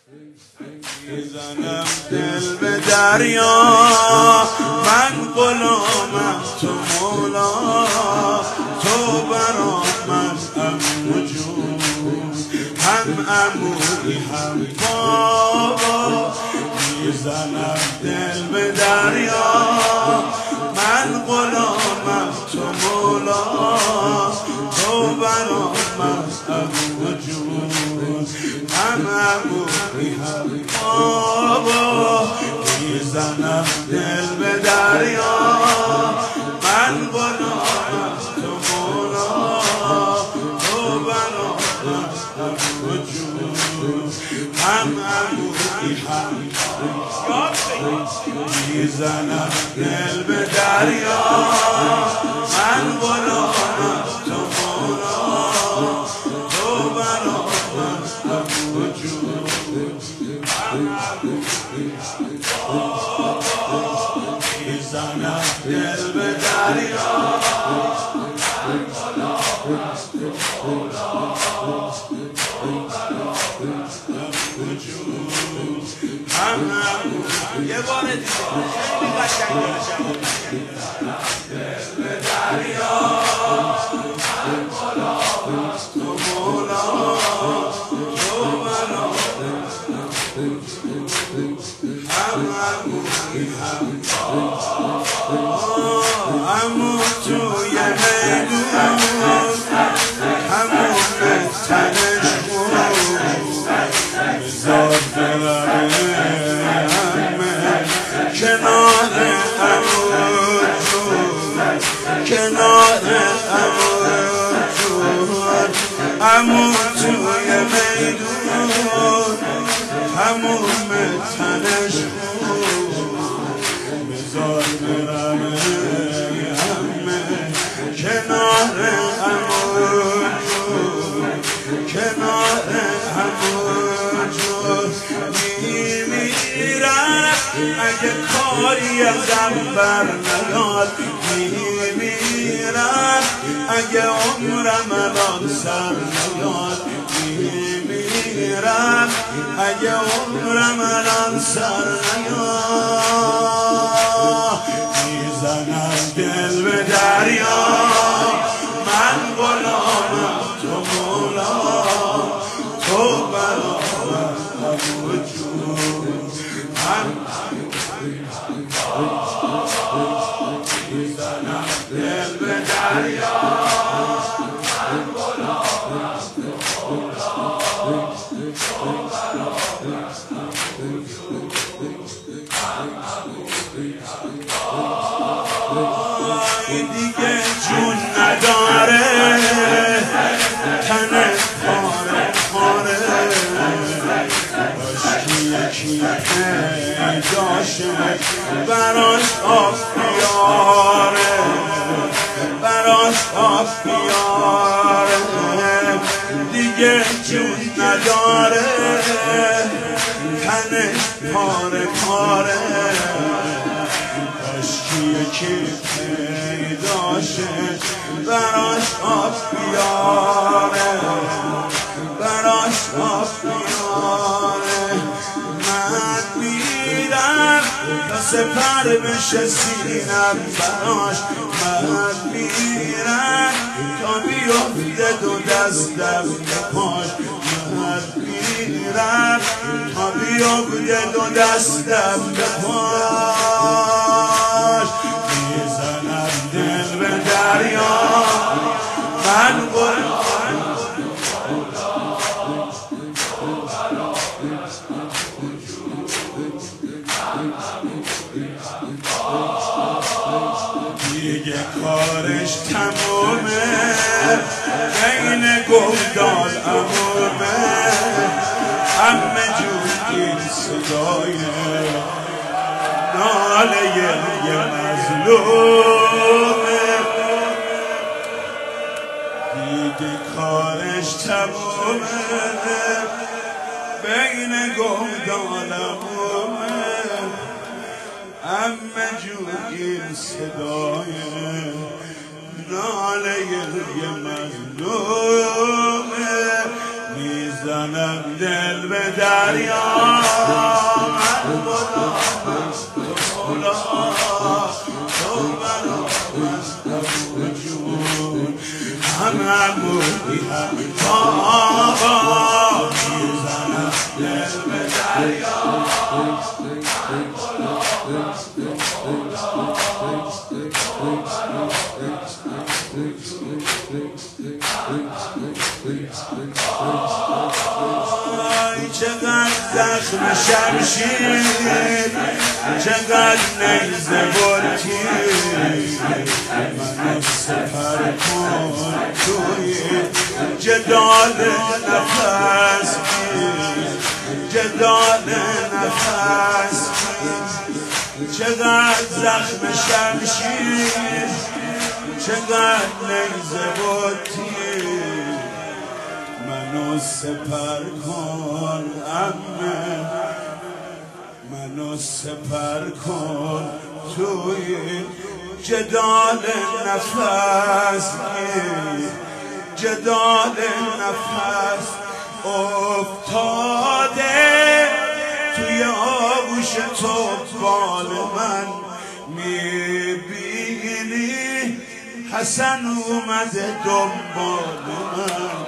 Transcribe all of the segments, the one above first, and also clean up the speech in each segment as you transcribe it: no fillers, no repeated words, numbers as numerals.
میزنم دل به دریا، من غلامم تو مولا، تو برا من عمو جون، هم عمویی هم بابا. میزنم دل به دریا، من غلامم تو مولا، تو برا من عمو جون، هم عمویی هم بابا. میزنم دل به دریا، من غلامم تو مولا، تو برا من عمو جون، هم عمویی هم میزنم دل به دریا، من غلامم تو مولا، تو برا من عمو جون، میزنم دل به دریا، من غلامم تو مولا، تو برا من عمو جون، هم یه بار دیگه خیلی قشنگه. دل به دریا، من غلامم تو مولا، تو برا هم عمویی هم عمو توی میدون، همون تنش بود بذار برمه کنار عمو جون، کنار عمو جون. عمو توی میدون هموم تنش بود بذار برمه کنار عمو جون، کنار عمو جون. میمیرم اگه کاری ازم بر نیاد، میمیرم اگه عمرم الان سر نیاد، میمیرم اگه عمرم الان سر نیاد. میزنم دل به دریا، من غلامم تو مولا، تو برا من عمو جون، هم میزنم دل به دریا، من غلامم تو مولا، تو برا من عمو جون، هم عمویی هم بابا. دیگه جون نداره تن پاره پاره، کاشکی یکی پیداشه براش آب بیاره، براش آب بیاره. دیگه جون نداره تنش پاره پاره، کاشکی یکی پیداشه براش آب بیاره، براش آب بیاره. من میرم تا سپر بشه سینم براش، من میرم تا بیفته دو دستم به پاش، من میرم تا بیفته دو دستم به پاش. میزنم دل به دریا، من غلامم تو مولا، تو برا من عمو جون، هم عمویی هم بابا. دیگه کارش تمومه بین گلدان عمومه، عمه جون این صدای ناله یه مظلومه. دیگه کارش تمومه بین گلدان عمومه، عمه جون این صدای ناله یه مظلومه. میزنم دل به دریا من خدا تو مولا تو برا من وجود همه مولی هم بابا میزنم دل به دریا من خدا تو مولا چقدر زخم شمشیر چقدر نیزه و تیر منو سپر کن توی جدال نفس جدال نفس چقدر زخم شمشیر چقدر نیزه و تیر منو سپر کن عمه منو سپر کن توی جدال نفس جدال نفس افتاده توی آغوش تو بال من میبینی حسن اومده دنبال من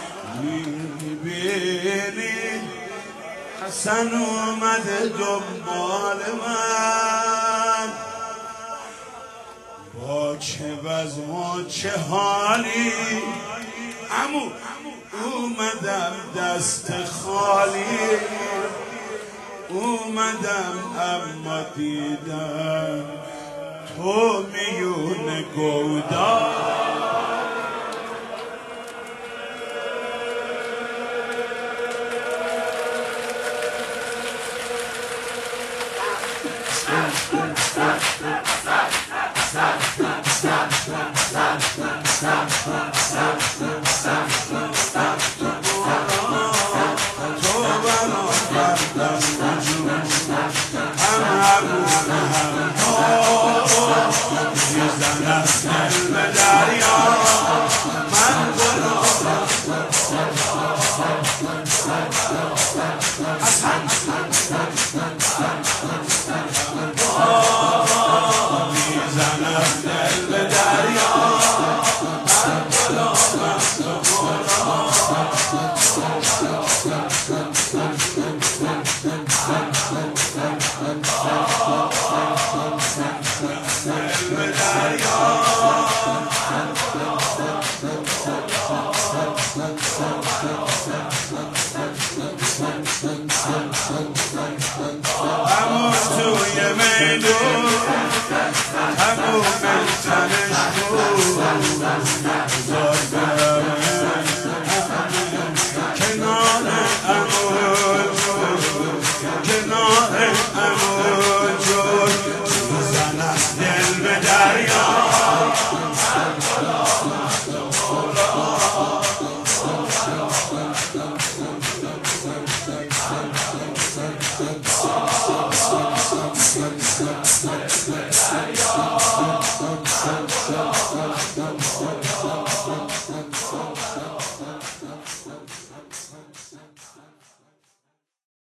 میبینی حسن اومده دنبال من با چه وضع و چه حالی عمو اومدم دست خالی اومدم اما دیدم تو میون گودال همون توی میدون همون میتنش بود بزار برمه کنار امون جود کنار امون جود زن از دل به دریا